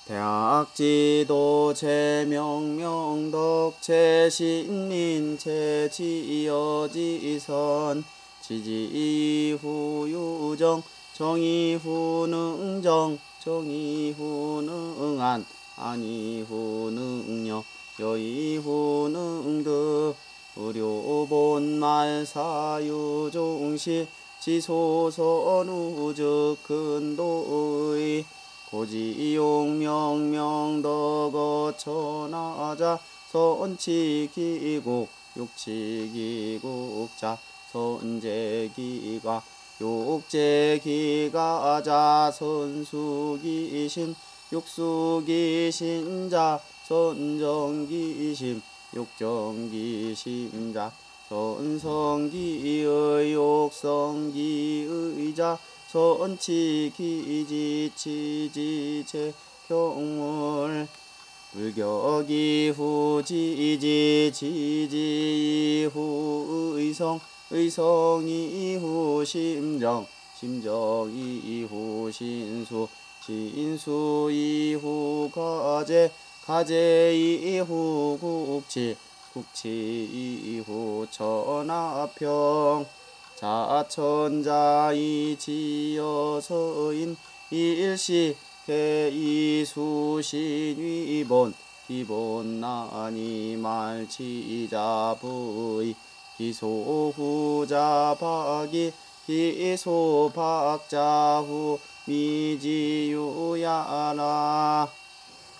대학지도 제명명덕 제신민 제지어지선 지지후유정 정이후능정 정이후능안 안이후능여 여이후능득 의료본말 사유종시 지소선우즉 근도의 고지용명명덕어 천하자 선치기국 육치기국자 선제기가 육제기가자 선수기신 육수기신자 선정기심 육정기심자 선성기의 육성기의자 선치기지치지체 경물 불격이후 지지 지지이후 의성 의성이후 심정 심정이후 신수 신수이후 가제 가제이후 국치 국치이후 천하평 자천자이 지어서인 일시 개이수신위본 기본나니 말치자부의 기소후자박이 기소박자후 미지유야라